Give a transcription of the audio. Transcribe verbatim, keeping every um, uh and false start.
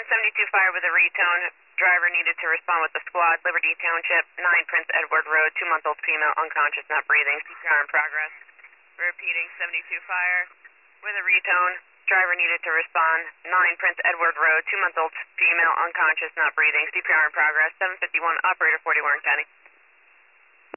seventy-two fire with a retone. Driver needed to respond with the squad. Liberty Township, nine Prince Edward Road, two-month-old female, unconscious, not breathing. C P R in progress. Repeating, seventy-two fire with a retone. Driver needed to respond. nine Prince Edward Road, two-month-old female, unconscious, not breathing. C P R in progress. seven fifty-one, operator forty, Warren County.